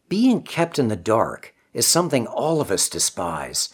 Being kept in the dark is something all of us despise.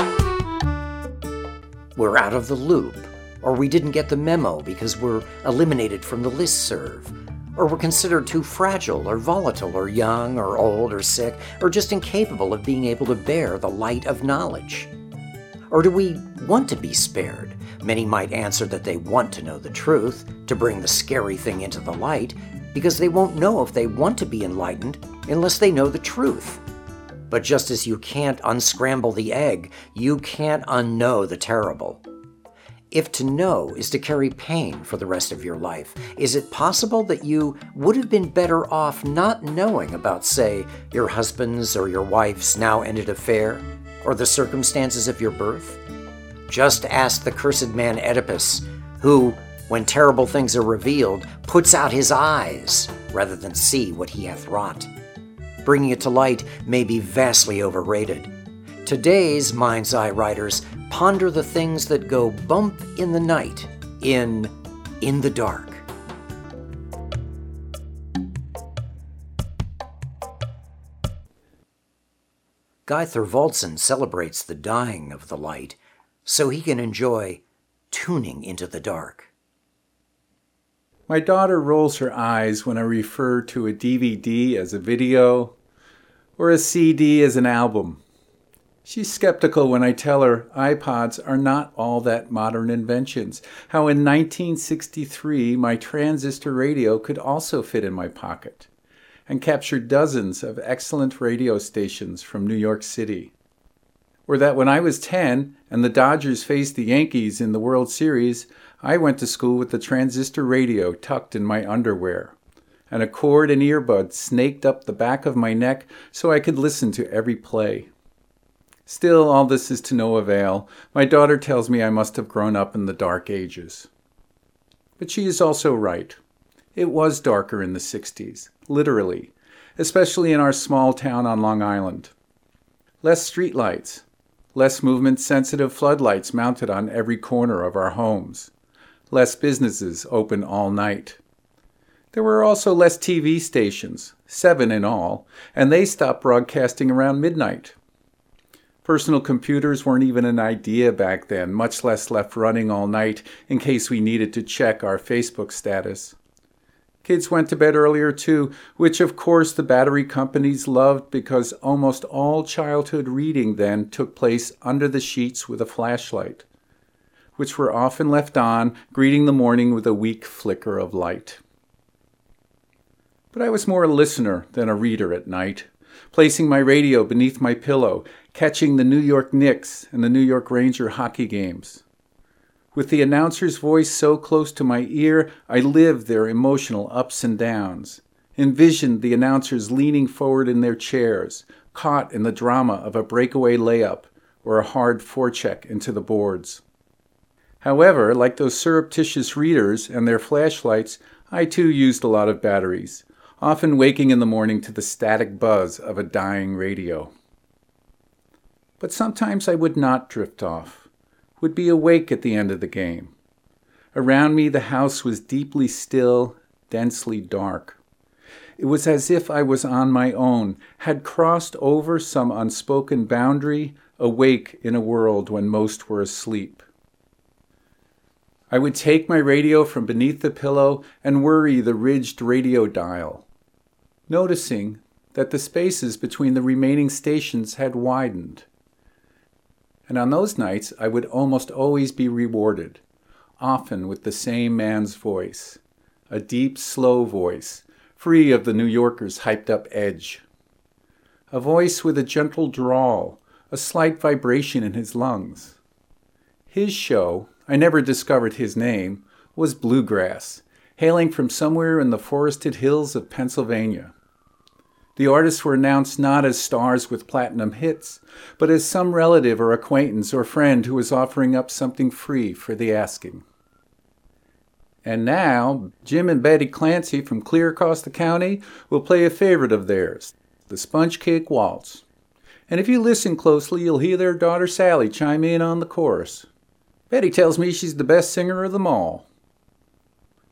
We're out of the loop, or we didn't get the memo because we're eliminated from the listserv, or we're considered too fragile or volatile or young or old or sick or just incapable of being able to bear the light of knowledge. Or do we want to be spared? Many might answer that they want to know the truth, to bring the scary thing into the light, because they won't know if they want to be enlightened unless they know the truth. But just as you can't unscramble the egg, you can't unknow the terrible. If to know is to carry pain for the rest of your life, is it possible that you would have been better off not knowing about, say, your husband's or your wife's now-ended affair, or the circumstances of your birth? Just ask the cursed man Oedipus, who, when terrible things are revealed, puts out his eyes rather than see what he hath wrought. Bringing it to light may be vastly overrated. Today's Mind's Eye writers ponder the things that go bump in the night, in the dark. Guy Thorvaldsen celebrates the dying of the light so he can enjoy tuning into the dark. My daughter rolls her eyes when I refer to a DVD as a video or a CD as an album. She's skeptical when I tell her iPods are not all that modern inventions. How in 1963 my transistor radio could also fit in my pocket and capture dozens of excellent radio stations from New York City. Or that when I was 10 and the Dodgers faced the Yankees in the World Series, I went to school with the transistor radio tucked in my underwear, and a cord and earbud snaked up the back of my neck so I could listen to every play. Still, all this is to no avail. My daughter tells me I must have grown up in the dark ages. But she is also right. It was darker in the 60s, literally, especially in our small town on Long Island. Less streetlights, less movement-sensitive floodlights mounted on every corner of our homes, less businesses open all night. There were also less TV stations, 7 in all, and they stopped broadcasting around midnight. Personal computers weren't even an idea back then, much less left running all night in case we needed to check our Facebook status. Kids went to bed earlier too, which of course the battery companies loved because almost all childhood reading then took place under the sheets with a flashlight, which were often left on, greeting the morning with a weak flicker of light. But I was more a listener than a reader at night, placing my radio beneath my pillow, catching the New York Knicks and the New York Ranger hockey games. With the announcer's voice so close to my ear, I lived their emotional ups and downs, envisioned the announcers leaning forward in their chairs, caught in the drama of a breakaway layup or a hard forecheck into the boards. However, like those surreptitious readers and their flashlights, I too used a lot of batteries, often waking in the morning to the static buzz of a dying radio. But sometimes I would not drift off, would be awake at the end of the game. Around me the house was deeply still, densely dark. It was as if I was on my own, had crossed over some unspoken boundary, awake in a world when most were asleep. I would take my radio from beneath the pillow and worry the ridged radio dial, noticing that the spaces between the remaining stations had widened. And on those nights, I would almost always be rewarded, often with the same man's voice, a deep, slow voice, free of the New Yorker's hyped-up edge. A voice with a gentle drawl, a slight vibration in his lungs. His show, I never discovered his name, was bluegrass, hailing from somewhere in the forested hills of Pennsylvania. The artists were announced not as stars with platinum hits, but as some relative or acquaintance or friend who was offering up something free for the asking. And now, Jim and Betty Clancy from clear across the county will play a favorite of theirs, the Sponge Cake Waltz. And if you listen closely, you'll hear their daughter Sally chime in on the chorus. Betty tells me she's the best singer of them all.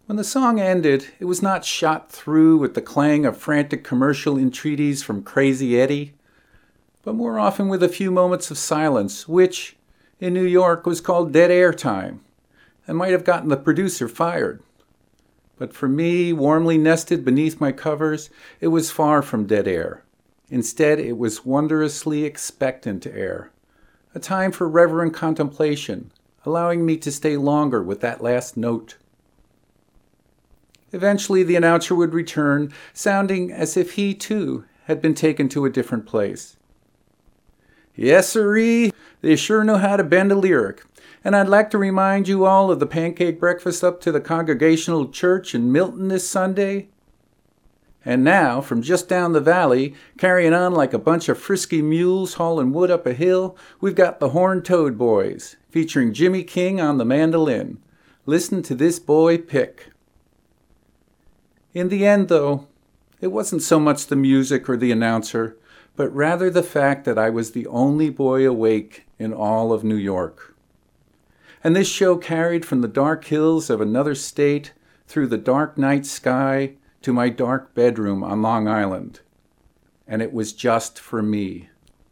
When the song ended, it was not shot through with the clang of frantic commercial entreaties from Crazy Eddie, but more often with a few moments of silence, which, in New York, was called dead air time, and might have gotten the producer fired. But for me, warmly nested beneath my covers, it was far from dead air. Instead, it was wondrously expectant air, a time for reverent contemplation, allowing me to stay longer with that last note. Eventually, the announcer would return, sounding as if he, too, had been taken to a different place. Yes, sirree, they sure know how to bend a lyric, and I'd like to remind you all of the pancake breakfast up to the Congregational Church in Milton this Sunday. And now, from just down the valley, carrying on like a bunch of frisky mules hauling wood up a hill, we've got the Horned Toad Boys, featuring Jimmy King on the mandolin. Listen to this boy pick. In the end, though, it wasn't so much the music or the announcer, but rather the fact that I was the only boy awake in all of New York. And this show carried from the dark hills of another state through the dark night sky to my dark bedroom on Long Island. And it was just for me.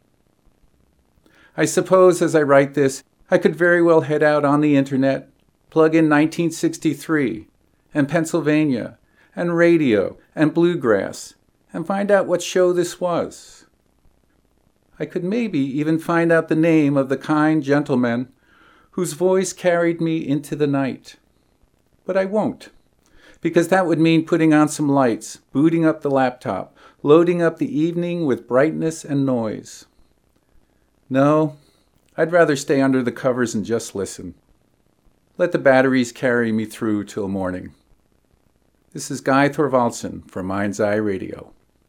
I suppose as I write this, I could very well head out on the internet, plug in 1963 and Pennsylvania and radio and bluegrass and find out what show this was. I could maybe even find out the name of the kind gentleman whose voice carried me into the night. But I won't, because that would mean putting on some lights, booting up the laptop, loading up the evening with brightness and noise. No, I'd rather stay under the covers and just listen. Let the batteries carry me through till morning. This is Guy Thorvaldsen for Mind's Eye Radio.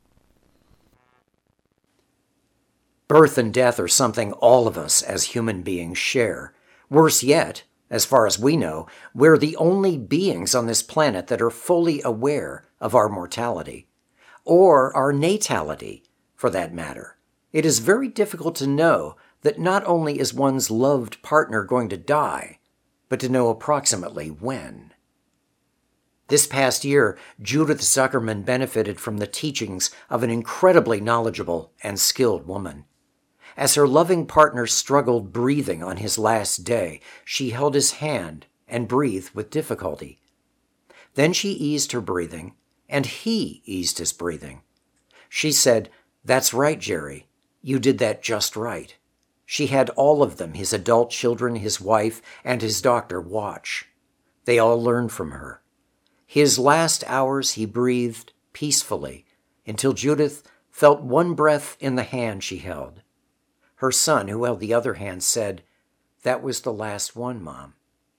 Birth and death are something all of us as human beings share. Worse yet, as far as we know, we're the only beings on this planet that are fully aware of our mortality, or our natality, for that matter. It is very difficult to know that not only is one's loved partner going to die, but to know approximately when. This past year, Judith Zuckerman benefited from the teachings of an incredibly knowledgeable and skilled woman. As her loving partner struggled breathing on his last day, she held his hand and breathed with difficulty. Then she eased her breathing, and he eased his breathing. She said, "That's right, Jerry. You did that just right." She had all of them, his adult children, his wife, and his doctor, watch. They all learned from her. His last hours he breathed peacefully until Judith felt one breath in the hand she held. Her son, who held the other hand, said, "That was the last one, Mom."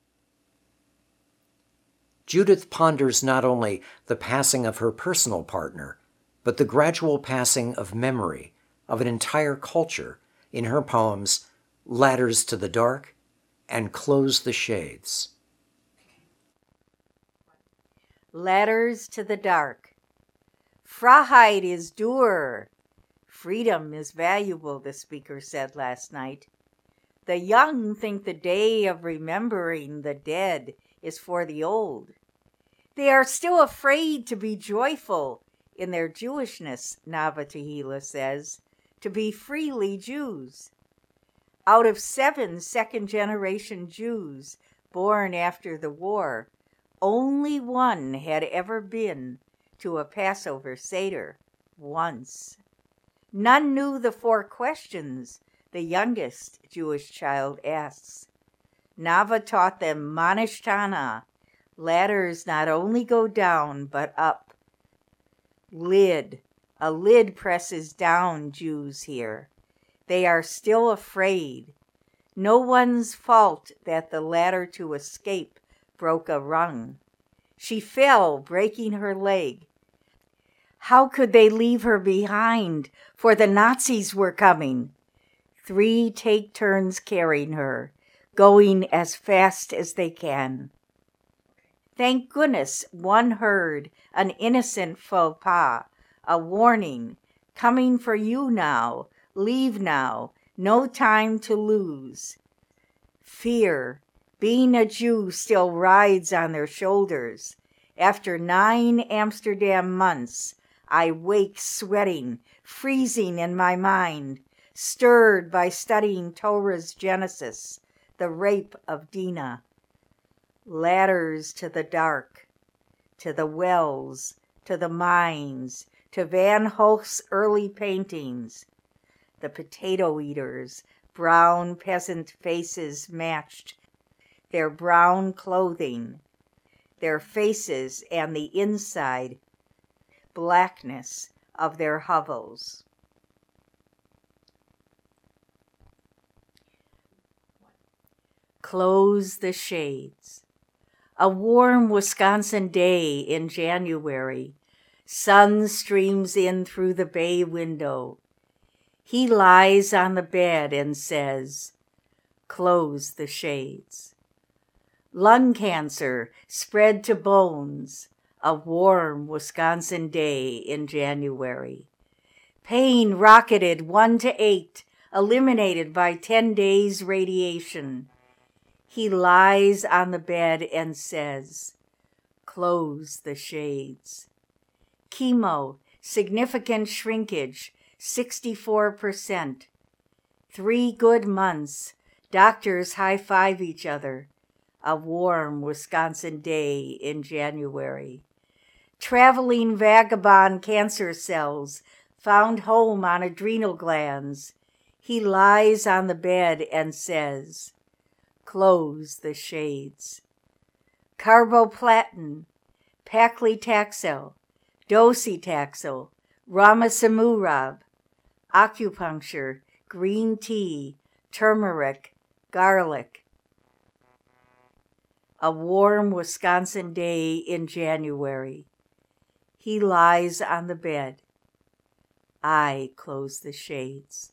Judith ponders not only the passing of her personal partner, but the gradual passing of memory of an entire culture in her poems Ladders to the Dark and Close the Shades. Ladders to the Dark. Freiheit is doer. Freedom is valuable, the speaker said last night. The young think the day of remembering the dead is for the old. They are still afraid to be joyful in their Jewishness, Nava Tehila says, to be freely Jews. Out of 7 second-generation Jews born after the war, only one had ever been to a Passover Seder once. None knew the 4 questions the youngest Jewish child asks. Nava taught them Manishtana. Ladders not only go down, but up. Lid. A lid presses down Jews here. They are still afraid. No one's fault that the ladder to escape broke a rung. She fell, breaking her leg. How could they leave her behind? For the Nazis were coming. 3 take turns carrying her, going as fast as they can. Thank goodness one heard an innocent faux pas, a warning, coming for you now, leave now, no time to lose. Fear, being a Jew, still rides on their shoulders. After 9 Amsterdam months, I wake sweating, freezing in my mind, stirred by studying Torah's Genesis, the rape of Dinah. Ladders to the dark, to the wells, to the mines, to Van Gogh's early paintings. The potato eaters, brown peasant faces matched their brown clothing, their faces and the inside blackness of their hovels. Close the shades. A warm Wisconsin day in January. Sun streams in through the bay window. He lies on the bed and says, "Close the shades." Lung cancer spread to bones. A warm Wisconsin day in January. Pain rocketed 1 to 8, eliminated by 10 days radiation. He lies on the bed and says, "Close the shades." Chemo, significant shrinkage, 64%. 3 good months. Doctors high-five each other. A warm Wisconsin day in January. Traveling vagabond cancer cells found home on adrenal glands. He lies on the bed and says, "Close the shades." Carboplatin, paclitaxel, docetaxel, ramucirumab, acupuncture, green tea, turmeric, garlic. A warm Wisconsin day in January. He lies on the bed. I close the shades.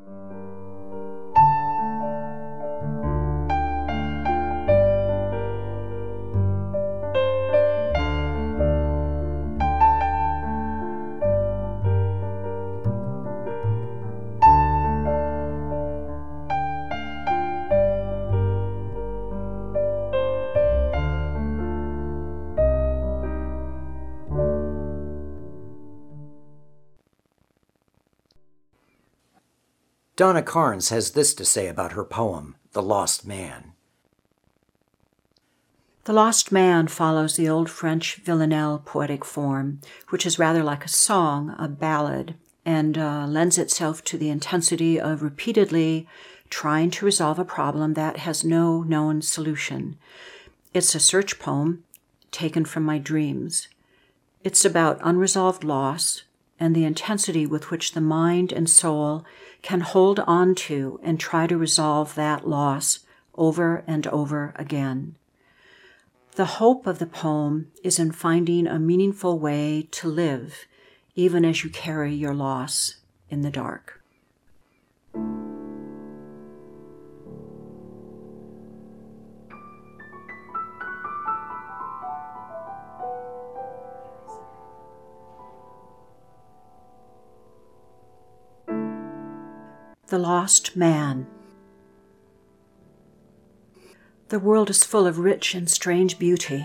Donna Carnes has this to say about her poem, The Lost Man. The Lost Man follows the old French villanelle poetic form, which is rather like a song, a ballad, and lends itself to the intensity of repeatedly trying to resolve a problem that has no known solution. It's a search poem taken from my dreams. It's about unresolved loss and the intensity with which the mind and soul can hold on to and try to resolve that loss over and over again. The hope of the poem is in finding a meaningful way to live, even as you carry your loss in the dark. The Lost Man. The world is full of rich and strange beauty.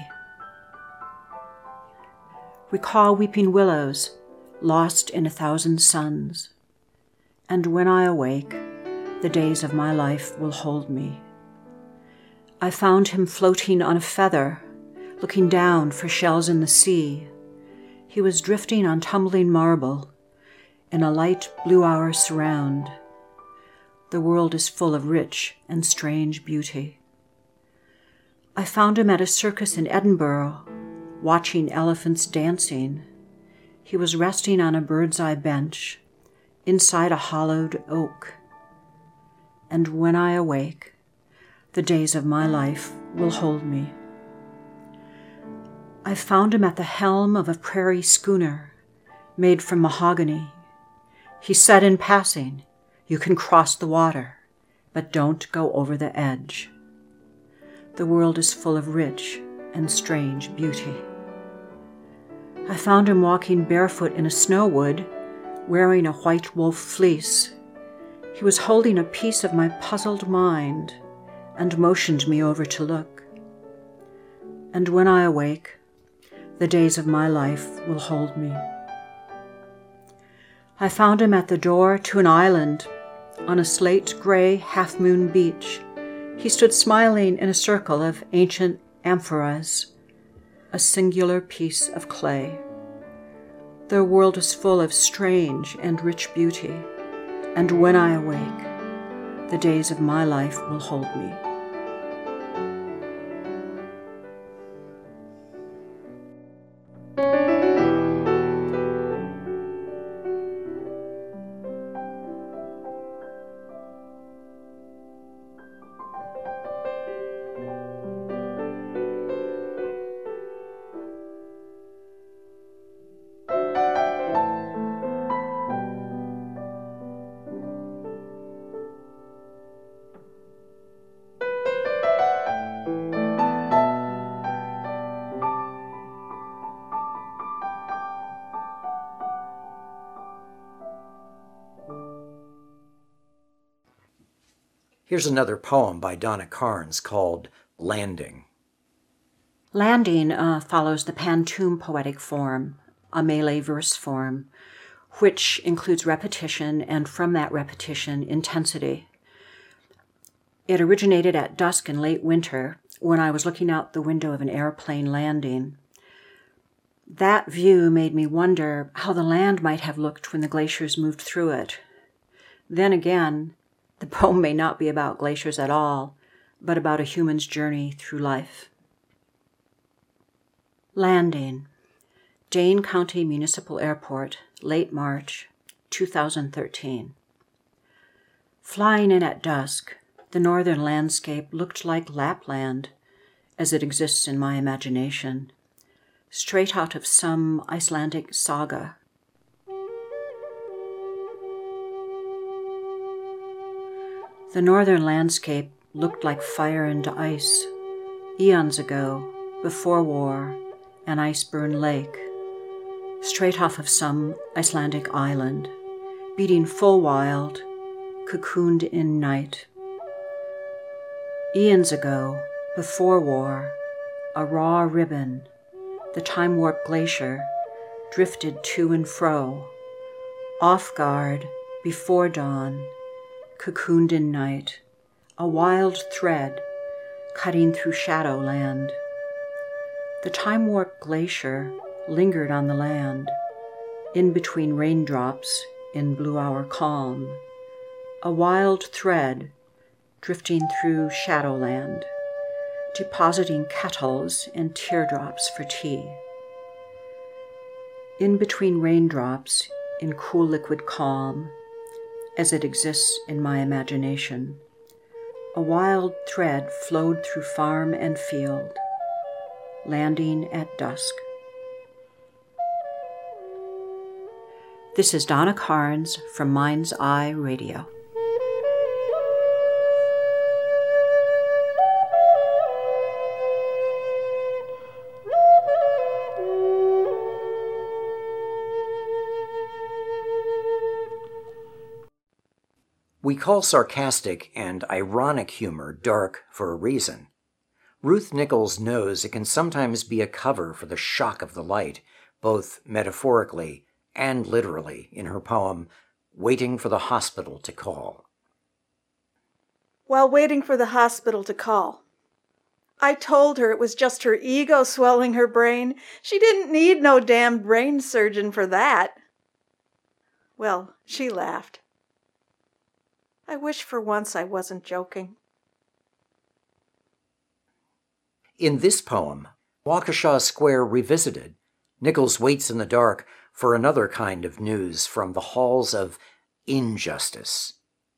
Recall weeping willows, lost in 1,000 suns. And when I awake, the days of my life will hold me. I found him floating on a feather, looking down for shells in the sea. He was drifting on tumbling marble, in a light blue-hour surround. The world is full of rich and strange beauty. I found him at a circus in Edinburgh, watching elephants dancing. He was resting on a bird's-eye bench, inside a hollowed oak. And when I awake, the days of my life will hold me. I found him at the helm of a prairie schooner, made from mahogany. He said in passing, "You can cross the water, but don't go over the edge." The world is full of rich and strange beauty. I found him walking barefoot in a snowwood, wearing a white wolf fleece. He was holding a piece of my puzzled mind and motioned me over to look. And when I awake, the days of my life will hold me. I found him at the door to an island on a slate-gray half-moon beach. He stood smiling in a circle of ancient amphoras, a singular piece of clay. Their world is full of strange and rich beauty, and when I awake, the days of my life will hold me. Here's another poem by Donna Carnes called Landing. Landing follows the Pantoum poetic form, a Malay verse form, which includes repetition and from that repetition, intensity. It originated at dusk in late winter when I was looking out the window of an airplane landing. That view made me wonder how the land might have looked when the glaciers moved through it. Then again, the poem may not be about glaciers at all, but about a human's journey through life. Landing. Dane County Municipal Airport, late March, 2013. Flying in at dusk, the northern landscape looked like Lapland, as it exists in my imagination, straight out of some Icelandic saga. The northern landscape looked like fire and ice, eons ago, before war, an ice-burned lake, straight off of some Icelandic island, beating full wild, cocooned in night. Eons ago, before war, a raw ribbon, the time-warp glacier, drifted to and fro, off guard, before dawn, cocooned in night, a wild thread cutting through shadowland. The time-warp glacier lingered on the land, in between raindrops in blue-hour calm, a wild thread drifting through shadowland, depositing kettles and teardrops for tea. In between raindrops in cool liquid calm, as it exists in my imagination, a wild thread flowed through farm and field, landing at dusk. This is Donna Carnes from Mind's Eye Radio. We call sarcastic and ironic humor dark for a reason. Ruth Nichols knows it can sometimes be a cover for the shock of the light, both metaphorically and literally, in her poem, Waiting for the Hospital to Call. While waiting for the hospital to call, I told her it was just her ego swelling her brain. She didn't need no damned brain surgeon for that. Well, she laughed. I wish for once I wasn't joking. In this poem, Waukesha Square Revisited, Nichols waits in the dark for another kind of news from the halls of injustice.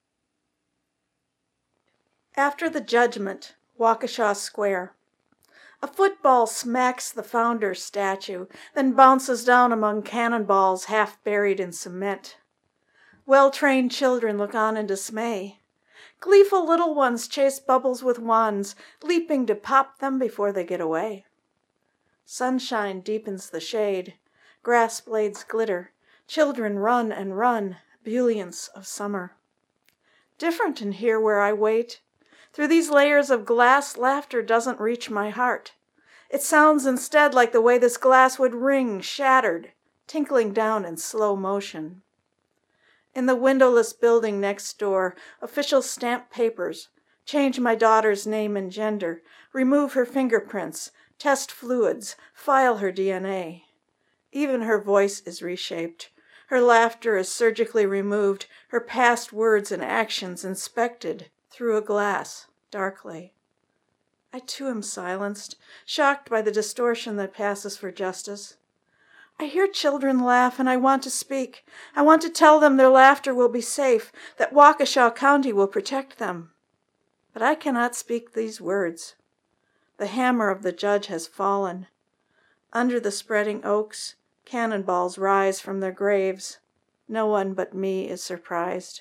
After the judgment, Waukesha Square. A football smacks the founder's statue, then bounces down among cannonballs half buried in cement. Well-trained children look on in dismay. Gleeful little ones chase bubbles with wands, leaping to pop them before they get away. Sunshine deepens the shade. Grass blades glitter. Children run and run, ebullience of summer. Different in here where I wait. Through these layers of glass, laughter doesn't reach my heart. It sounds instead like the way this glass would ring, shattered, tinkling down in slow motion. In the windowless building next door, officials stamp papers, change my daughter's name and gender, remove her fingerprints, test fluids, file her DNA. Even her voice is reshaped. Her laughter is surgically removed, her past words and actions inspected through a glass, darkly. I too am silenced, shocked by the distortion that passes for justice. I hear children laugh, and I want to speak. I want to tell them their laughter will be safe, that Waukesha County will protect them. But I cannot speak these words. The hammer of the judge has fallen. Under the spreading oaks, cannonballs rise from their graves. No one but me is surprised.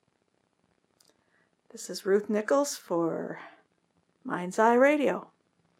This is Ruth Nichols for Mind's Eye Radio.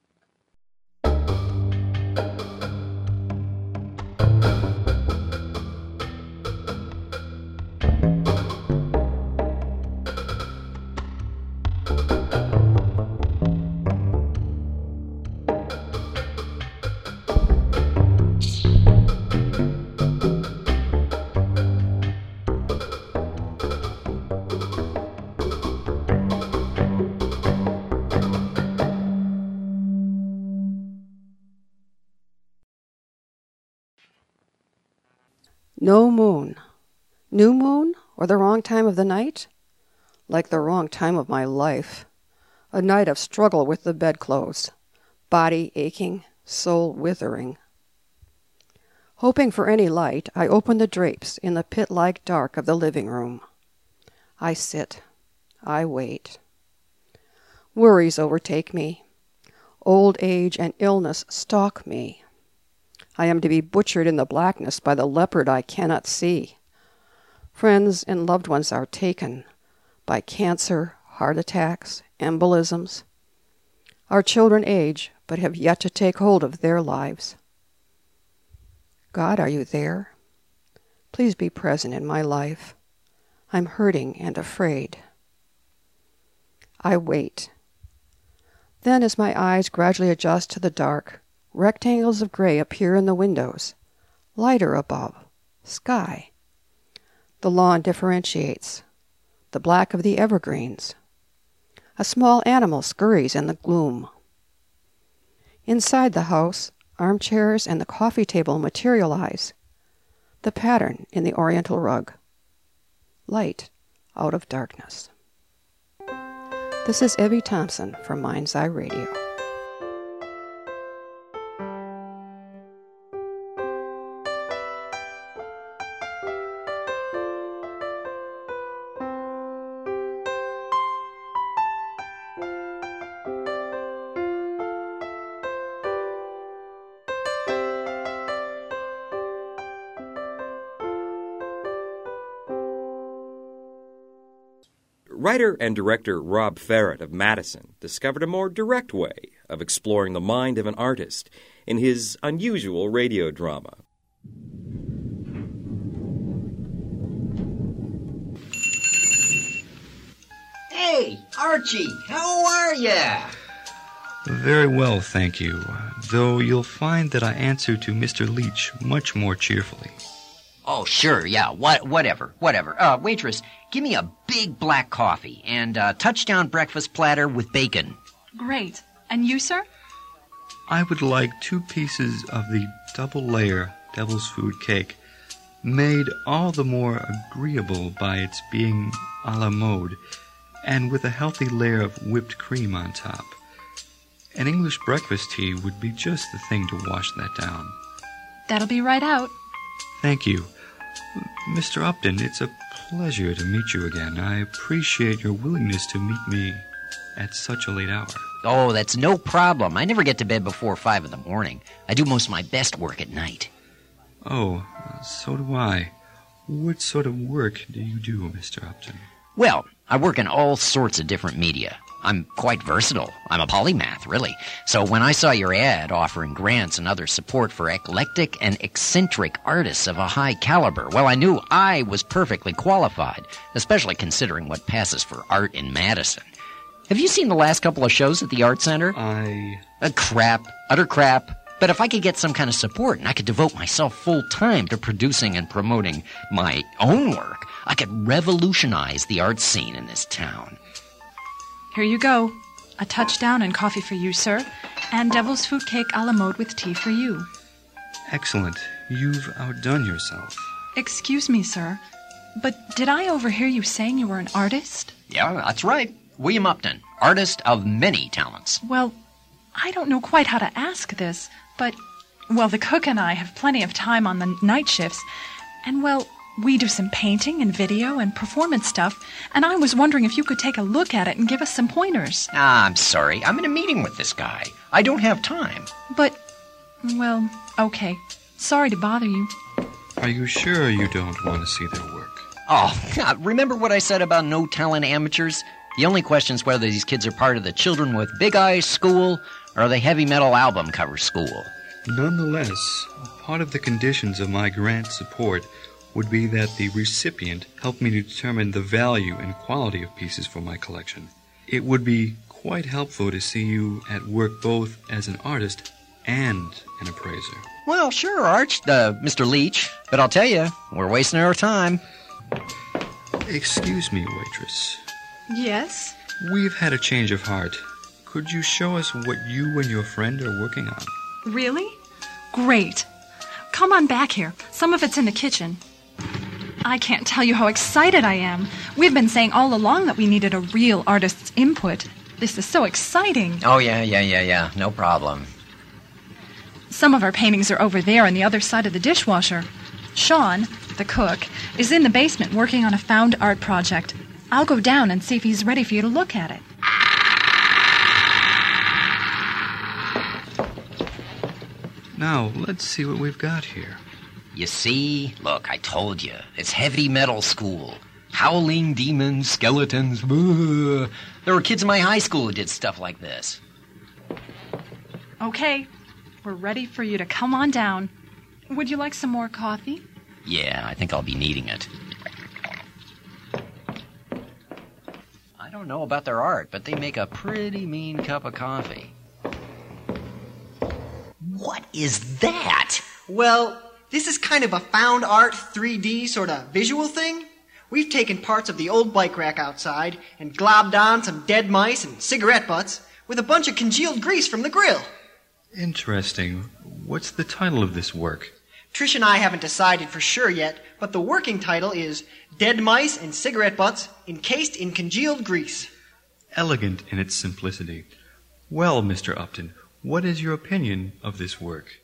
No moon. New moon or the wrong time of the night? Like the wrong time of my life. A night of struggle with the bedclothes, body aching, soul withering. Hoping for any light, I open the drapes in the pit-like dark of the living room. I sit. I wait. Worries overtake me. Old age and illness stalk me. I am to be butchered in the blackness by the leopard I cannot see. Friends and loved ones are taken by cancer, heart attacks, embolisms. Our children age, but have yet to take hold of their lives. God, are you there? Please be present in my life. I'm hurting and afraid. I wait. Then, as my eyes gradually adjust to the dark, rectangles of gray appear in the windows, lighter above, sky. The lawn differentiates, the black of the evergreens. A small animal scurries in the gloom. Inside the house, armchairs and the coffee table materialize, the pattern in the oriental rug. Light out of darkness. This is Evie Thompson from Mind's Eye Radio. Writer and director Rob Ferrett of Madison discovered a more direct way of exploring the mind of an artist in his unusual radio drama. Hey, Archie, how are ya? Very well, thank you, though you'll find that I answer to Mr. Leach much more cheerfully. Oh, sure, yeah, whatever. Waitress, give me a big black coffee and a touchdown breakfast platter with bacon. Great. And you, sir? I would like 2 pieces of the double-layer devil's food cake, made all the more agreeable by its being a la mode, and with a healthy layer of whipped cream on top. An English breakfast tea would be just the thing to wash that down. That'll be right out. Thank you. Mr. Upton, it's a pleasure to meet you again. I appreciate your willingness to meet me at such a late hour. Oh, that's no problem. I never get to bed before 5 in the morning. I do most of my best work at night. Oh, so do I. What sort of work do you do, Mr. Upton? Well, I work in all sorts of different media. I'm quite versatile. I'm a polymath, really. So when I saw your ad offering grants and other support for eclectic and eccentric artists of a high caliber, well, I knew I was perfectly qualified, especially considering what passes for art in Madison. Have you seen the last couple of shows at the Art Center? Crap. Utter crap. But if I could get some kind of support and I could devote myself full time to producing and promoting my own work, I could revolutionize the art scene in this town. Here you go. A touchdown and coffee for you, sir. And devil's food cake a la mode with tea for you. Excellent. You've outdone yourself. Excuse me, sir, but did I overhear you saying you were an artist? Yeah, that's right. William Upton, artist of many talents. Well, I don't know quite how to ask this, but, well, the cook and I have plenty of time on the night shifts, and, well, we do some painting and video and performance stuff, and I was wondering if you could take a look at it and give us some pointers. I'm sorry. I'm in a meeting with this guy. I don't have time. But, well, okay. Sorry to bother you. Are you sure you don't want to see their work? Oh, remember what I said about no talent amateurs? The only question is whether these kids are part of the Children with Big Eyes school or the heavy metal album cover school. Nonetheless, part of the conditions of my grant support would be that the recipient help me determine the value and quality of pieces for my collection. It would be quite helpful to see you at work both as an artist and an appraiser. Well, sure, Arch, Mr. Leach. But I'll tell you, we're wasting our time. Excuse me, waitress. Yes? We've had a change of heart. Could you show us what you and your friend are working on? Really? Great. Come on back here. Some of it's in the kitchen. I can't tell you how excited I am. We've been saying all along that we needed a real artist's input. This is so exciting. Oh, yeah. No problem. Some of our paintings are over there on the other side of the dishwasher. Sean, the cook, is in the basement working on a found art project. I'll go down and see if he's ready for you to look at it. Now, let's see what we've got here. You see? Look, I told you. It's heavy metal school. Howling demons, skeletons. Ugh. There were kids in my high school who did stuff like this. Okay, we're ready for you to come on down. Would you like some more coffee? Yeah, I think I'll be needing it. I don't know about their art, but they make a pretty mean cup of coffee. What is that? Well, this is kind of a found art 3D sort of visual thing. We've taken parts of the old bike rack outside and globbed on some dead mice and cigarette butts with a bunch of congealed grease from the grill. Interesting. What's the title of this work? Trish and I haven't decided for sure yet, but the working title is Dead Mice and Cigarette Butts Encased in Congealed Grease. Elegant in its simplicity. Well, Mr. Upton, what is your opinion of this work?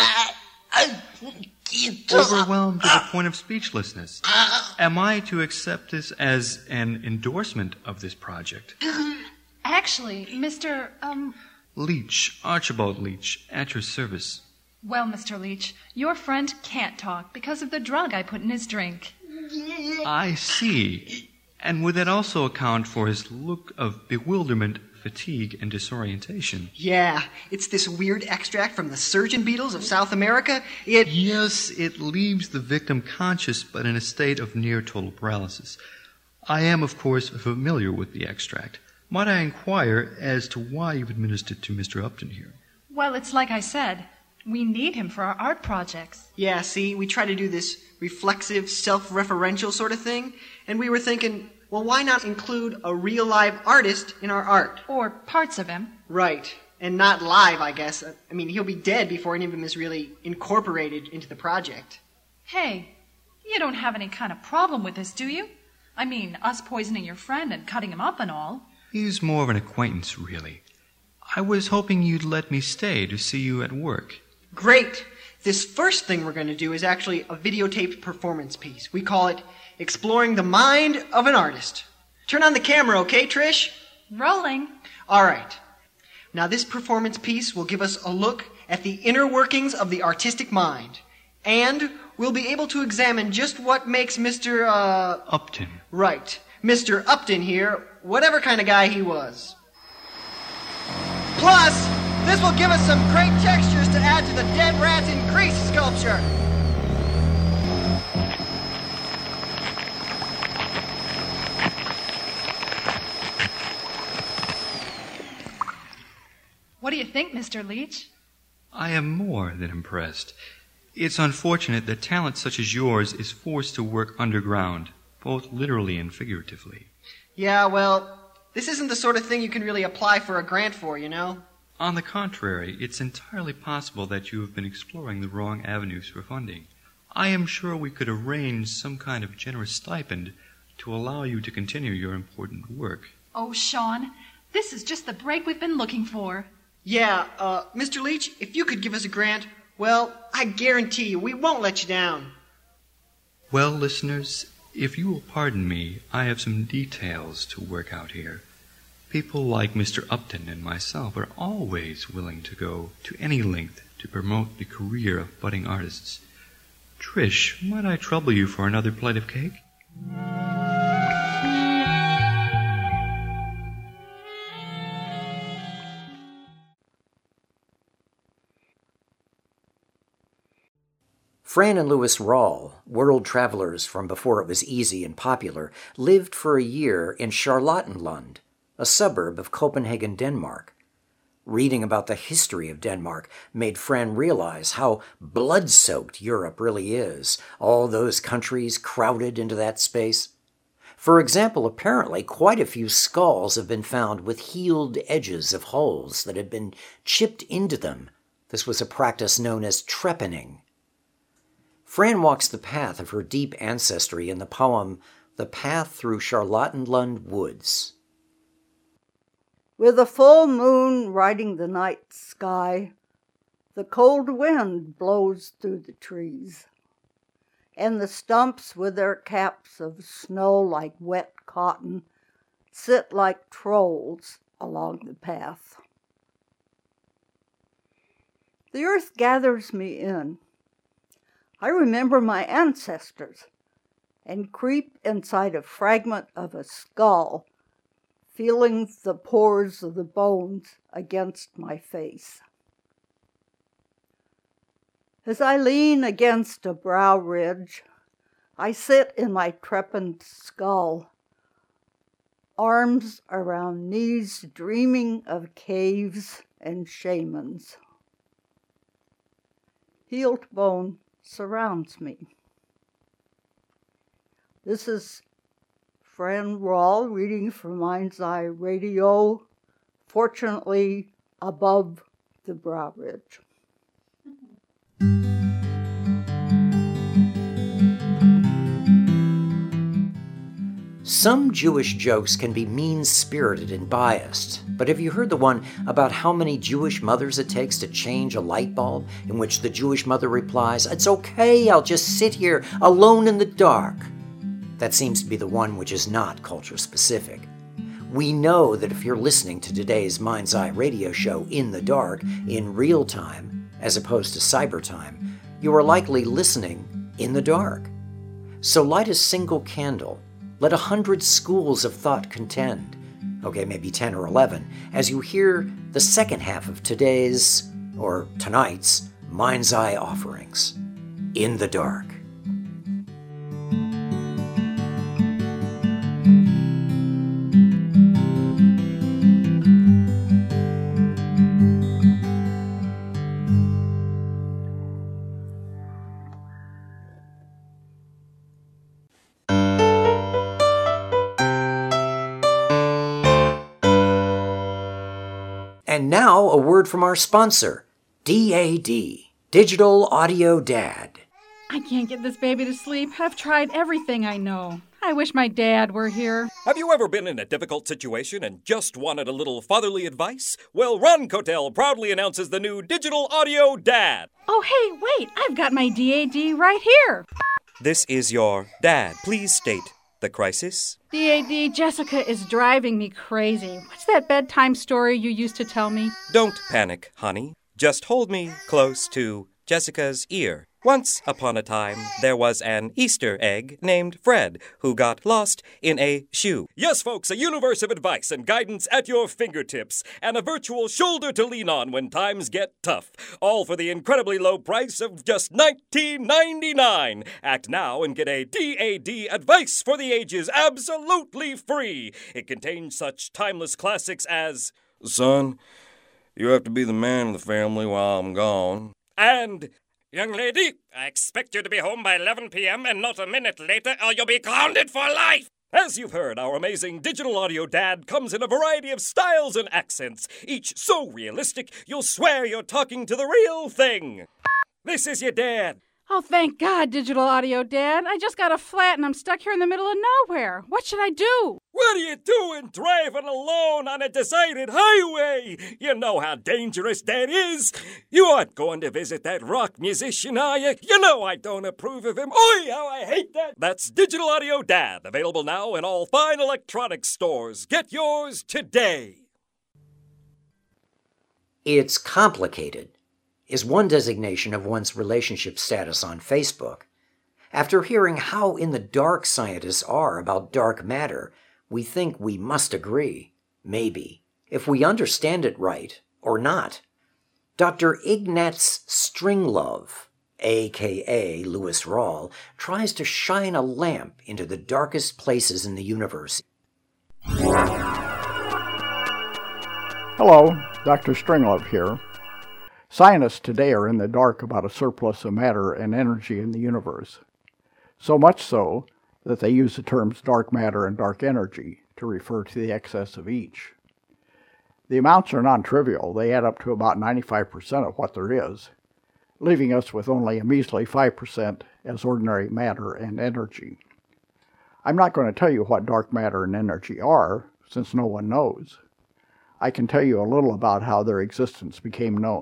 Overwhelmed to the point of speechlessness. Am I to accept this as an endorsement of this project? Actually, Mr. Leach, Archibald Leach, at your service. Well, Mr. Leach, your friend can't talk because of the drug I put in his drink. I see. And would that also account for his look of bewilderment, fatigue, and disorientation? Yeah, it's this weird extract from the surgeon beetles of South America. Yes, it leaves the victim conscious but in a state of near total paralysis. I am, of course, familiar with the extract. Might I inquire as to why you've administered to Mr. Upton here? Well, it's like I said. We need him for our art projects. Yeah, see, we try to do this reflexive, self-referential sort of thing, and we were thinking, well, why not include a real live artist in our art? Or parts of him. Right. And not live, I guess. I mean, he'll be dead before any of him is really incorporated into the project. Hey, you don't have any kind of problem with this, do you? I mean, us poisoning your friend and cutting him up and all. He's more of an acquaintance, really. I was hoping you'd let me stay to see you at work. Great. This first thing we're going to do is actually a videotaped performance piece. We call it Exploring the Mind of an Artist. Turn on the camera, okay, Trish? Rolling. All right. Now, this performance piece will give us a look at the inner workings of the artistic mind. And we'll be able to examine just what makes Mr. Upton. Right. Mr. Upton here, whatever kind of guy he was. Plus, this will give us some great textures to add to the Dead Rats in Grease sculpture. you think, Mr. Leach? I am more than impressed. It's unfortunate that talent such as yours is forced to work underground, both literally and figuratively. Yeah, well, this isn't the sort of thing you can really apply for a grant for, you know? On the contrary, it's entirely possible that you have been exploring the wrong avenues for funding. I am sure we could arrange some kind of generous stipend to allow you to continue your important work. Oh, Sean, this is just the break we've been looking for. Yeah, Mr. Leach, if you could give us a grant, well, I guarantee you we won't let you down. Well, listeners, if you will pardon me, I have some details to work out here. People like Mr. Upton and myself are always willing to go to any length to promote the career of budding artists. Trish, might I trouble you for another plate of cake? Fran and Louis Rahl, world travelers from before it was easy and popular, lived for a year in Charlottenlund, a suburb of Copenhagen, Denmark. Reading about the history of Denmark made Fran realize how blood-soaked Europe really is, all those countries crowded into that space. For example, apparently quite a few skulls have been found with healed edges of holes that had been chipped into them. This was a practice known as trepanning. Fran walks the path of her deep ancestry in the poem The Path Through Charlottenlund Woods. With a full moon riding the night sky, the cold wind blows through the trees, and the stumps with their caps of snow like wet cotton sit like trolls along the path. The earth gathers me in. I remember my ancestors and creep inside a fragment of a skull, feeling the pores of the bones against my face. As I lean against a brow ridge, I sit in my trepanned skull, arms around knees dreaming of caves and shamans. Healed bone surrounds me. This is Fran Rahl reading for Mind's Eye Radio, fortunately above the brow ridge. Some Jewish jokes can be mean-spirited and biased, but have you heard the one about how many Jewish mothers it takes to change a light bulb, in which the Jewish mother replies, "It's okay, I'll just sit here alone in the dark"? That seems to be the one which is not culture-specific. We know that if you're listening to today's Mind's Eye Radio show in the dark, in real time, as opposed to cyber time, you are likely listening in the dark. So light a single candle. Let 100 schools of thought contend, okay, maybe 10 or 11, as you hear the second half of today's, or tonight's, Mind's Eye offerings, In the Dark. And now, a word from our sponsor, DAD, Digital Audio Dad. I can't get this baby to sleep. I've tried everything I know. I wish my dad were here. Have you ever been in a difficult situation and just wanted a little fatherly advice? Well, Ron Kotel proudly announces the new Digital Audio Dad. Oh, hey, wait. I've got my DAD right here. This is your dad. Please state the crisis. DAD, Jessica is driving me crazy. What's that bedtime story you used to tell me? Don't panic, honey. Just hold me close to Jessica's ear. Once upon a time, there was an Easter egg named Fred who got lost in a shoe. Yes, folks, a universe of advice and guidance at your fingertips and a virtual shoulder to lean on when times get tough. All for the incredibly low price of just $19.99. Act now and get a DAD Advice for the Ages absolutely free. It contains such timeless classics as, "Son, You have to be the man of the family while I'm gone. And, young lady, I expect you to be home by 11 p.m. and not a minute later, or you'll be grounded for life! As you've heard, our amazing digital audio dad comes in a variety of styles and accents, each so realistic you'll swear you're talking to the real thing. This is your dad. Oh, thank God, Digital Audio Dad. I just got a flat and I'm stuck here in the middle of nowhere. What should I do? What are you doing driving alone on a deserted highway? You know how dangerous that is. You aren't going to visit that rock musician, are you? You know I don't approve of him. Oi, how I hate that. That's Digital Audio Dad, available now in all fine electronics stores. Get yours today. It's complicated is one designation of one's relationship status on Facebook. After hearing how in the dark scientists are about dark matter, we think we must agree, maybe, if we understand it right or not. Dr. Ignaz Stringlove, a.k.a. Lewis Rawl, tries to shine a lamp into the darkest places in the universe. Hello, Dr. Stringlove here. Scientists today are in the dark about a surplus of matter and energy in the universe. So much so that they use the terms dark matter and dark energy to refer to the excess of each. The amounts are non-trivial. They add up to about 95% of what there is, leaving us with only a measly 5% as ordinary matter and energy. I'm not going to tell you what dark matter and energy are, since no one knows. I can tell you a little about how their existence became known.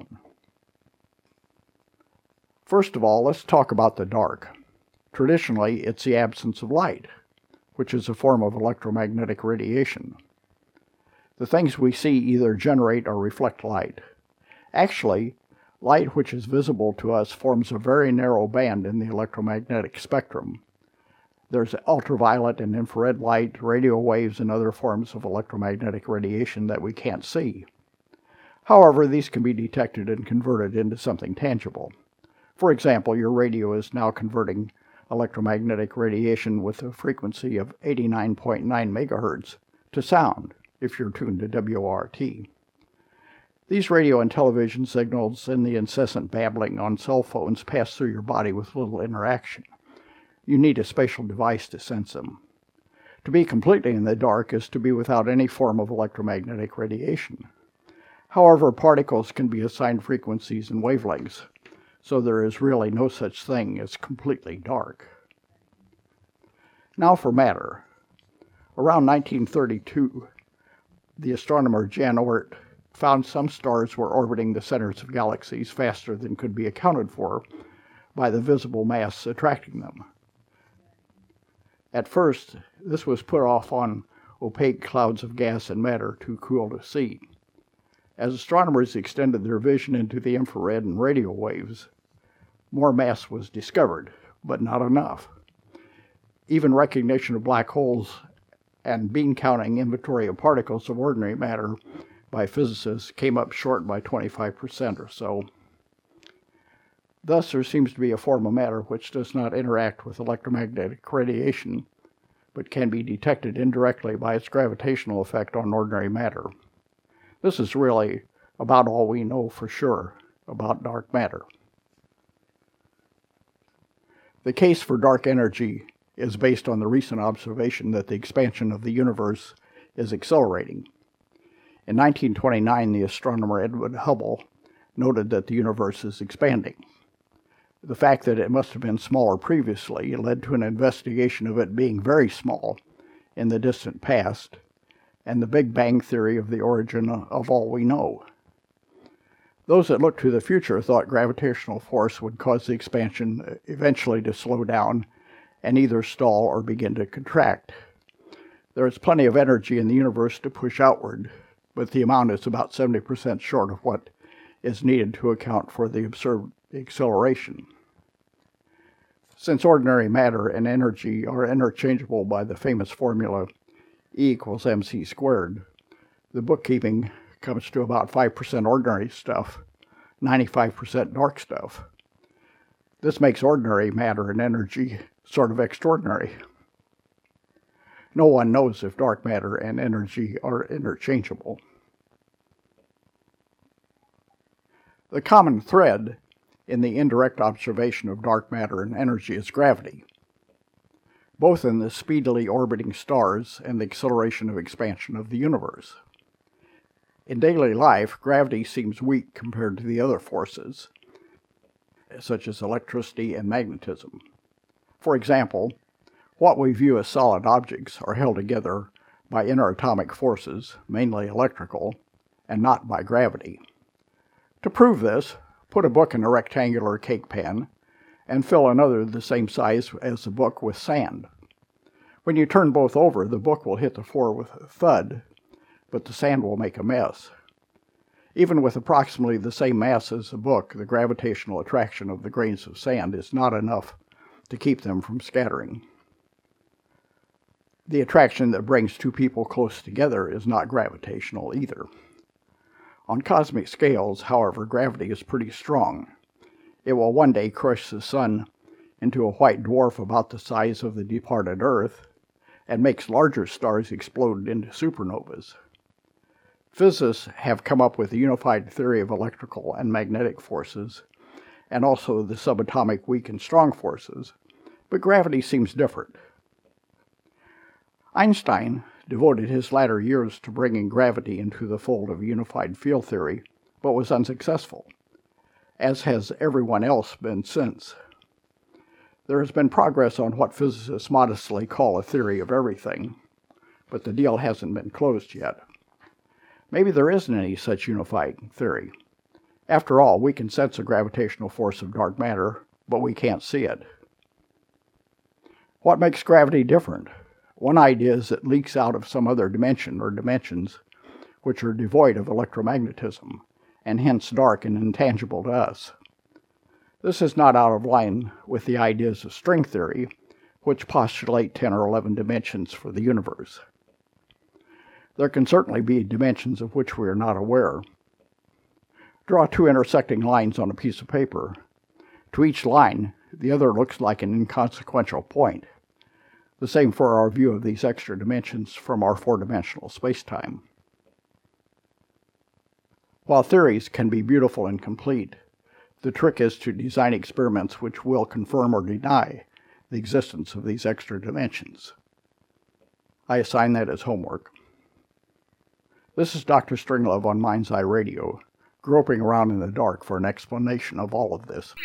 First of all, let's talk about the dark. Traditionally, it's the absence of light, which is a form of electromagnetic radiation. The things we see either generate or reflect light. Actually, light which is visible to us forms a very narrow band in the electromagnetic spectrum. There's ultraviolet and infrared light, radio waves, and other forms of electromagnetic radiation that we can't see. However, these can be detected and converted into something tangible. For example, your radio is now converting electromagnetic radiation with a frequency of 89.9 megahertz to sound, if you're tuned to WORT. These radio and television signals and the incessant babbling on cell phones pass through your body with little interaction. You need a special device to sense them. To be completely in the dark is to be without any form of electromagnetic radiation. However, particles can be assigned frequencies and wavelengths, so there is really no such thing as completely dark. Now for matter. Around 1932, the astronomer Jan Oort found some stars were orbiting the centers of galaxies faster than could be accounted for by the visible mass attracting them. At first, this was put off on opaque clouds of gas and matter too cool to see. As astronomers extended their vision into the infrared and radio waves, more mass was discovered, but not enough. Even recognition of black holes and bean-counting inventory of particles of ordinary matter by physicists came up short by 25% or so. Thus, there seems to be a form of matter which does not interact with electromagnetic radiation, but can be detected indirectly by its gravitational effect on ordinary matter. This is really about all we know for sure about dark matter. The case for dark energy is based on the recent observation that the expansion of the universe is accelerating. In 1929, the astronomer Edwin Hubble noted that the universe is expanding. The fact that it must have been smaller previously led to an investigation of it being very small in the distant past, and the Big Bang theory of the origin of all we know. Those that looked to the future thought gravitational force would cause the expansion eventually to slow down and either stall or begin to contract. There is plenty of energy in the universe to push outward, but the amount is about 70% short of what is needed to account for the observed acceleration. Since ordinary matter and energy are interchangeable by the famous formula E equals mc squared, the bookkeeping comes to about 5% ordinary stuff, 95% dark stuff. This makes ordinary matter and energy sort of extraordinary. No one knows if dark matter and energy are interchangeable. The common thread in the indirect observation of dark matter and energy is gravity, both in the speedily orbiting stars and the acceleration of expansion of the universe. In daily life, gravity seems weak compared to the other forces, such as electricity and magnetism. For example, what we view as solid objects are held together by interatomic forces, mainly electrical, and not by gravity. To prove this, put a book in a rectangular cake pan and fill another the same size as the book with sand. When you turn both over, the book will hit the floor with a thud, but the sand will make a mess. Even with approximately the same mass as the book, the gravitational attraction of the grains of sand is not enough to keep them from scattering. The attraction that brings two people close together is not gravitational either. On cosmic scales, however, gravity is pretty strong. It will one day crush the sun into a white dwarf about the size of the departed Earth, and makes larger stars explode into supernovas. Physicists have come up with a unified theory of electrical and magnetic forces, and also the subatomic weak and strong forces, but gravity seems different. Einstein devoted his latter years to bringing gravity into the fold of unified field theory, but was unsuccessful, as has everyone else been since. There has been progress on what physicists modestly call a theory of everything, but the deal hasn't been closed yet. Maybe there isn't any such unified theory. After all, we can sense the gravitational force of dark matter, but we can't see it. What makes gravity different? One idea is it leaks out of some other dimension or dimensions which are devoid of electromagnetism, and hence dark and intangible to us. This is not out of line with the ideas of string theory, which postulate 10 or 11 dimensions for the universe. There can certainly be dimensions of which we are not aware. Draw two intersecting lines on a piece of paper. To each line, the other looks like an inconsequential point. The same for our view of these extra dimensions from our four-dimensional space-time. While theories can be beautiful and complete, the trick is to design experiments which will confirm or deny the existence of these extra dimensions. I assign that as homework. This is Dr. Stringlove on Mind's Eye Radio, groping around in the dark for an explanation of all of this.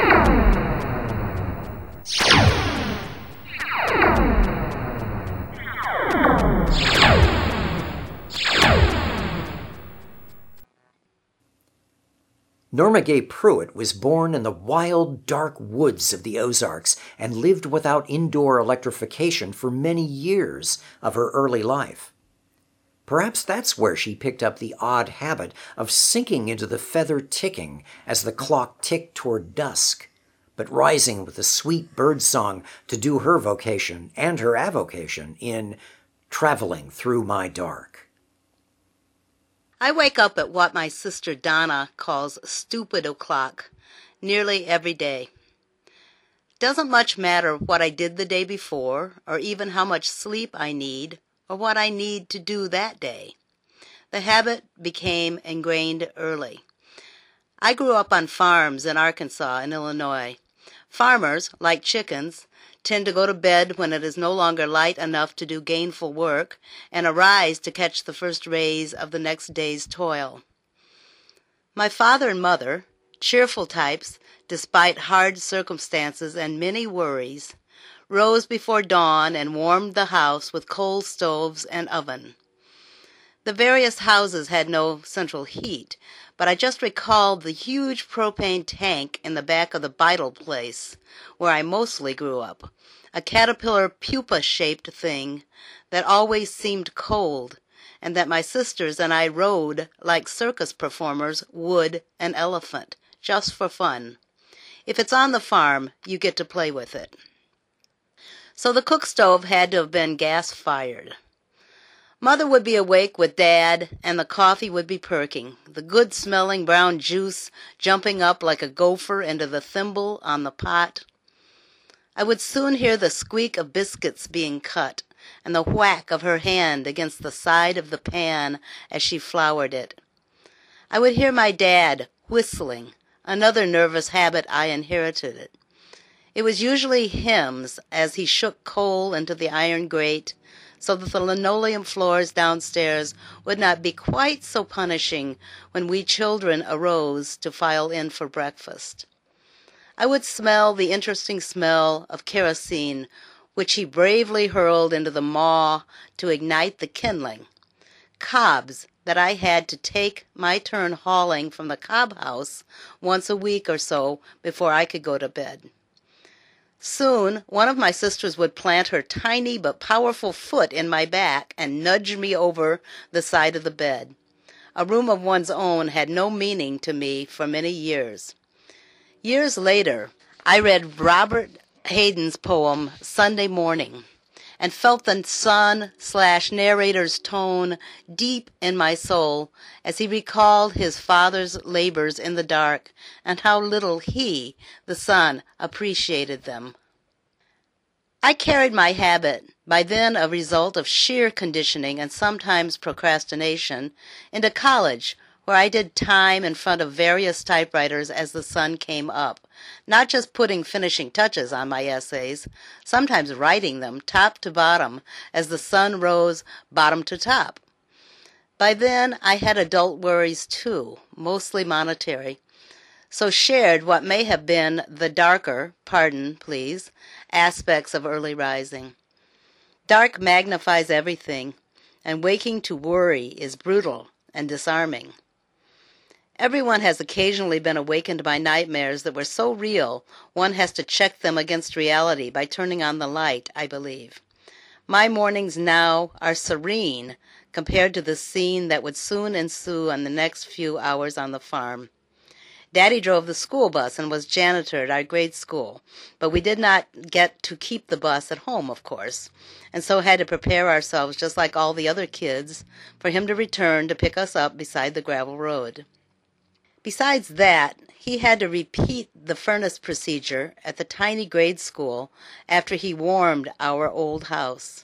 Norma Gay Pruitt was born in the wild, dark woods of the Ozarks and lived without indoor electrification for many years of her early life. Perhaps that's where she picked up the odd habit of sinking into the feather ticking as the clock ticked toward dusk, but rising with a sweet bird song to do her vocation and her avocation in Traveling Through My Dark. I wake up at what my sister Donna calls stupid o'clock nearly every day. Doesn't much matter what I did the day before, or even how much sleep I need, or what I need to do that day. The habit became ingrained early. I grew up on farms in Arkansas and Illinois. Farmers, like chickens, tend to go to bed when it is no longer light enough to do gainful work, and arise to catch the first rays of the next day's toil. My father and mother, cheerful types, despite hard circumstances and many worries, rose before dawn and warmed the house with coal stoves and oven. The various houses had no central heat, but I just recalled the huge propane tank in the back of the Beidel place, where I mostly grew up, a caterpillar pupa-shaped thing that always seemed cold, and that my sisters and I rode like circus performers would an elephant, just for fun. If it's on the farm, you get to play with it. So the cook stove had to have been gas-fired. Mother would be awake with Dad, and the coffee would be perking, the good-smelling brown juice jumping up like a gopher into the thimble on the pot. I would soon hear the squeak of biscuits being cut, and the whack of her hand against the side of the pan as she floured it. I would hear my dad whistling, another nervous habit I inherited. It was usually hymns as he shook coal into the iron grate, so that the linoleum floors downstairs would not be quite so punishing when we children arose to file in for breakfast. I would smell the interesting smell of kerosene, which he bravely hurled into the maw to ignite the kindling, cobs that I had to take my turn hauling from the cob house once a week or so before I could go to bed. Soon one of my sisters would plant her tiny but powerful foot in my back and nudge me over the side of the bed. A room of one's own had no meaning to me for many years. Years later, I read Robert Hayden's poem, Sunday Morning, and felt the son/narrator's tone deep in my soul as he recalled his father's labors in the dark and how little he, the son, appreciated them. I carried my habit, by then a result of sheer conditioning and sometimes procrastination, into college, where I did time in front of various typewriters as the sun came up, not just putting finishing touches on my essays, sometimes writing them top to bottom as the sun rose bottom to top. By then I had adult worries too, mostly monetary, so shared what may have been the darker, pardon, please, aspects of early rising. Dark magnifies everything, and waking to worry is brutal and disarming. Everyone has occasionally been awakened by nightmares that were so real one has to check them against reality by turning on the light, I believe. My mornings now are serene compared to the scene that would soon ensue in the next few hours on the farm. Daddy drove the school bus and was janitor at our grade school, but we did not get to keep the bus at home, of course, and so had to prepare ourselves just like all the other kids for him to return to pick us up beside the gravel road. Besides that, he had to repeat the furnace procedure at the tiny grade school after he warmed our old house.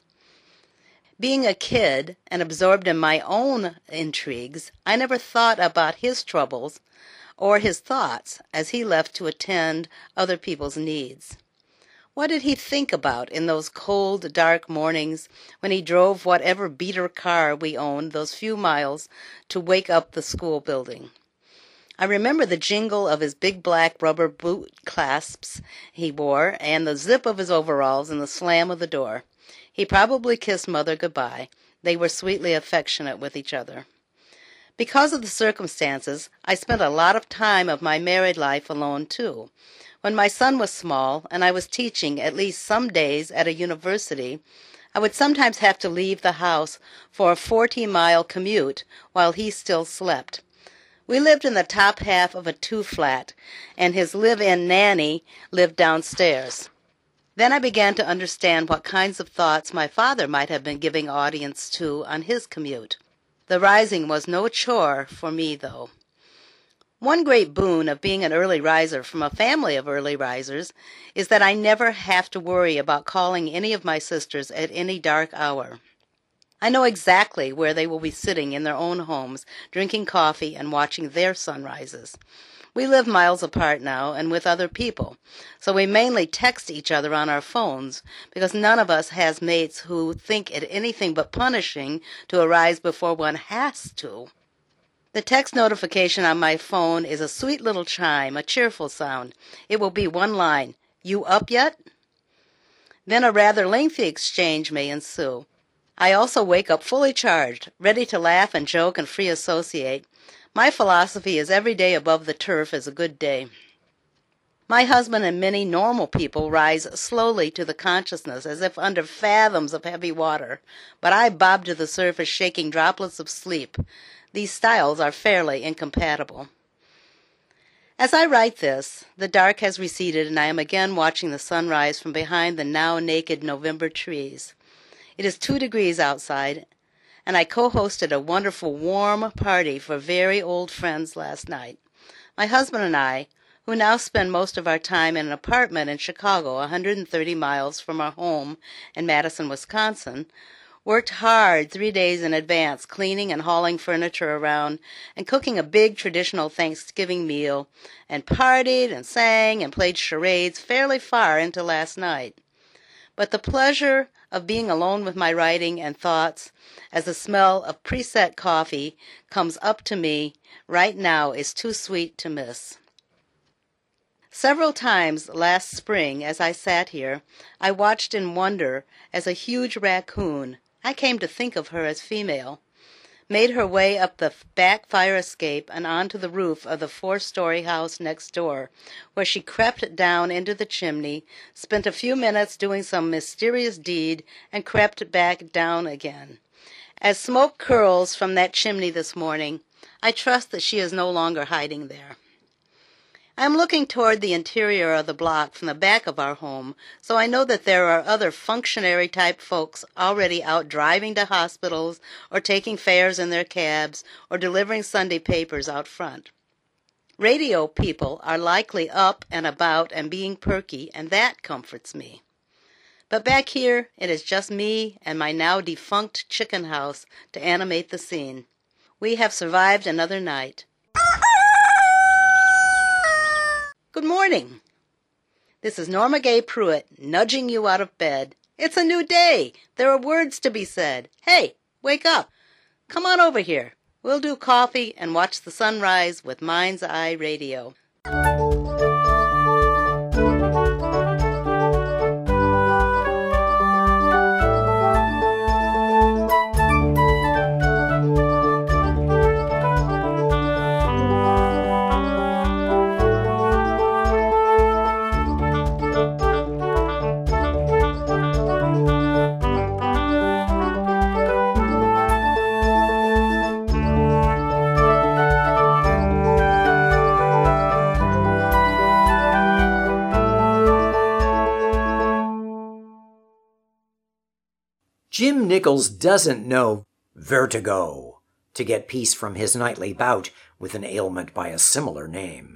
Being a kid and absorbed in my own intrigues, I never thought about his troubles or his thoughts as he left to attend other people's needs. What did he think about in those cold, dark mornings when he drove whatever beater car we owned those few miles to wake up the school building? I remember the jingle of his big black rubber boot clasps he wore, and the zip of his overalls and the slam of the door. He probably kissed Mother goodbye. They were sweetly affectionate with each other. Because of the circumstances, I spent a lot of time of my married life alone, too. When my son was small, and I was teaching at least some days at a university, I would sometimes have to leave the house for a 40-mile commute while he still slept. We lived in the top half of a 2-flat, and his live-in nanny lived downstairs. Then I began to understand what kinds of thoughts my father might have been giving audience to on his commute. The rising was no chore for me, though. One great boon of being an early riser from a family of early risers is that I never have to worry about calling any of my sisters at any dark hour. I know exactly where they will be sitting in their own homes, drinking coffee and watching their sunrises. We live miles apart now and with other people, so we mainly text each other on our phones because none of us has mates who think it anything but punishing to arise before one has to. The text notification on my phone is a sweet little chime, a cheerful sound. It will be one line, "You up yet?" Then a rather lengthy exchange may ensue. I also wake up fully charged, ready to laugh and joke and free associate. My philosophy is every day above the turf is a good day. My husband and many normal people rise slowly to the consciousness as if under fathoms of heavy water, but I bob to the surface shaking droplets of sleep. These styles are fairly incompatible. As I write this, the dark has receded and I am again watching the sunrise from behind the now naked November trees. It is 2 degrees outside, and I co-hosted a wonderful warm party for very old friends last night. My husband and I, who now spend most of our time in an apartment in Chicago, 130 miles from our home in Madison, Wisconsin, Worked hard 3 days in advance, cleaning and hauling furniture around and cooking a big traditional Thanksgiving meal, and partied and sang and played charades fairly far into last night. But the pleasure of being alone with my writing and thoughts as the smell of preset coffee comes up to me right now is too sweet to miss. Several times last spring as I sat here, I watched in wonder as a huge raccoon, I came to think of her as female, made her way up the back fire escape and onto the roof of the 4-story house next door, where she crept down into the chimney, spent a few minutes doing some mysterious deed, and crept back down again. As smoke curls from that chimney this morning, I trust that she is no longer hiding there. I am looking toward the interior of the block from the back of our home, so I know that there are other functionary-type folks already out driving to hospitals or taking fares in their cabs or delivering Sunday papers out front. Radio people are likely up and about and being perky, and that comforts me. But back here, it is just me and my now defunct chicken house to animate the scene. We have survived another night. Good morning. This is Norma Gay Pruitt, nudging you out of bed. It's a new day. There are words to be said. Hey, wake up. Come on over here. We'll do coffee and watch the sunrise with Mind's Eye Radio. Jim Nichols doesn't know vertigo to get peace from his nightly bout with an ailment by a similar name.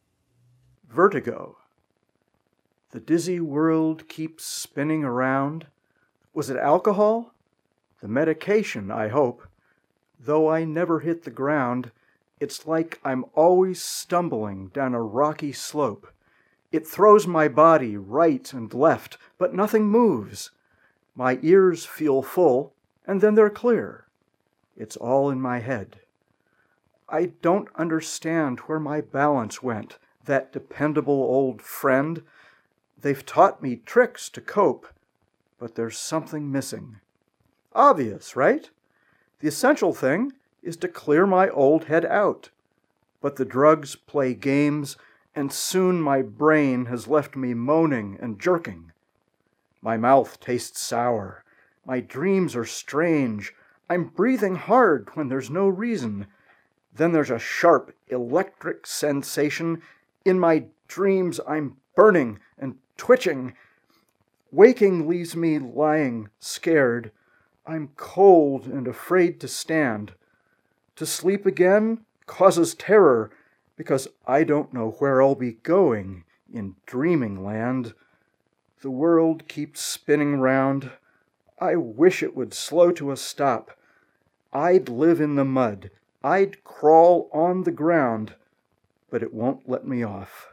Vertigo. The dizzy world keeps spinning around. Was it alcohol? The medication, I hope. Though I never hit the ground, it's like I'm always stumbling down a rocky slope. It throws my body right and left, but nothing moves. My ears feel full, and then they're clear. It's all in my head. I don't understand where my balance went, that dependable old friend. They've taught me tricks to cope, but there's something missing. Obvious, right? The essential thing is to clear my old head out. But the drugs play games, and soon my brain has left me moaning and jerking. My mouth tastes sour. My dreams are strange. I'm breathing hard when there's no reason. Then there's a sharp electric sensation. In my dreams I'm burning and twitching. Waking leaves me lying, scared. I'm cold and afraid to stand. To sleep again causes terror, because I don't know where I'll be going in dreaming land. The world keeps spinning round. I wish it would slow to a stop. I'd live in the mud. I'd crawl on the ground, but it won't let me off.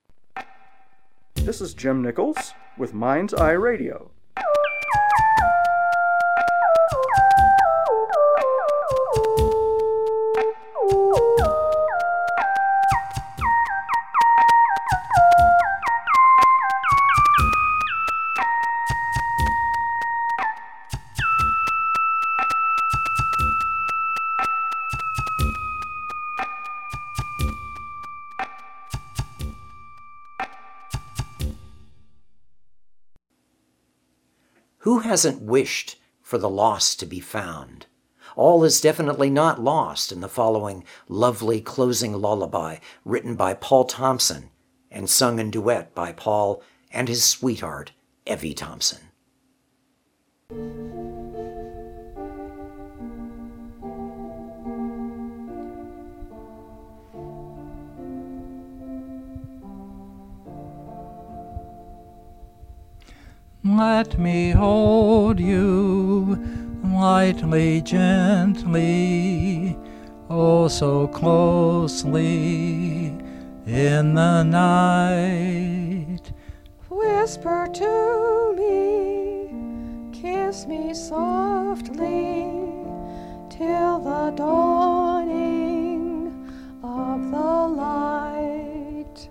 This is Jim Nichols with Mind's Eye Radio. Who hasn't wished for the lost to be found? All is definitely not lost in the following lovely closing lullaby written by Paul Thompson and sung in duet by Paul and his sweetheart, Evie Thompson. Let me hold you, lightly, gently, oh so closely in the night. Whisper to me, kiss me softly, till the dawning of the light.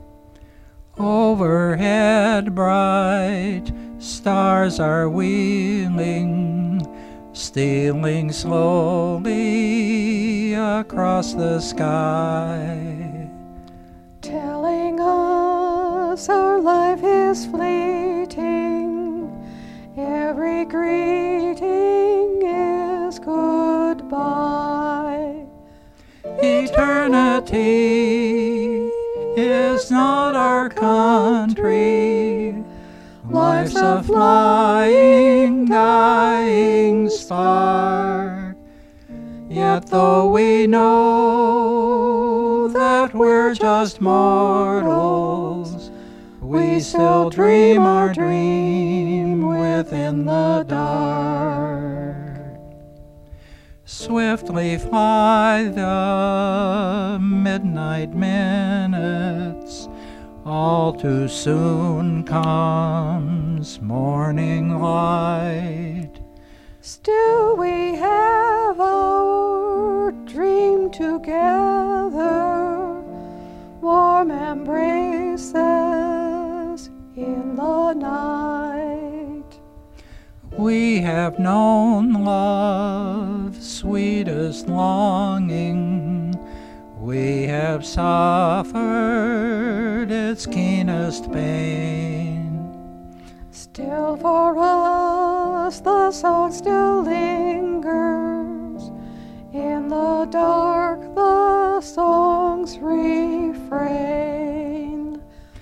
Overhead bright, stars are wheeling, stealing slowly across the sky, telling us our life is fleeting, every greeting is goodbye. Eternity is not our country, life's a flying, dying spark. Yet though we know that we're just mortals, we still dream our dream within the dark. Swiftly fly the midnight minutes, all too soon comes morning light. Still we have our dream together, warm embraces in the night. We have known love's sweetest longing, we have suffered its keenest pain. Still for us the song still lingers, in the dark the song's refrain.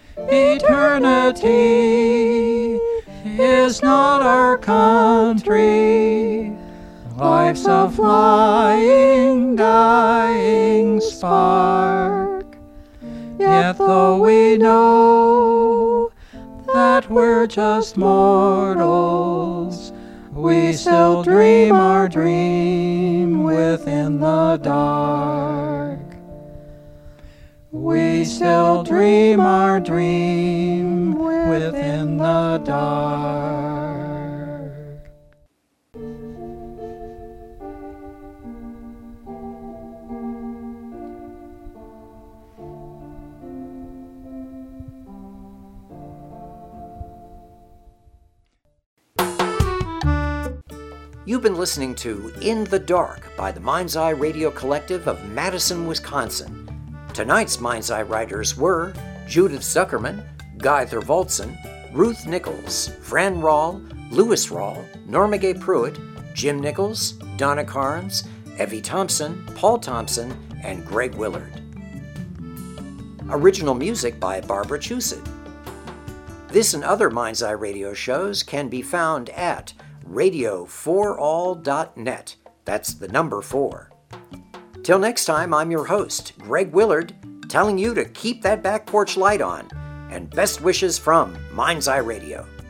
Eternity is not our country, life's a flying, dying spark. Yet though we know that we're just mortals, we still dream our dream within the dark. We still dream our dream within the dark. You've been listening to In the Dark by the Mind's Eye Radio Collective of Madison, Wisconsin. Tonight's Mind's Eye writers were Judith Zuckerman, Guy Thorvaldsen, Ruth Nichols, Fran Rahl, Louis Rahl, Norma Gay Pruitt, Jim Nichols, Donna Carnes, Evie Thompson, Paul Thompson, and Greg Willard. Original music by Barbara Chusid. This and other Mind's Eye radio shows can be found at radio4all.net. That's the number 4. Till next time, I'm your host, Greg Willard, telling you to keep that back porch light on, and best wishes from Mind's Eye Radio.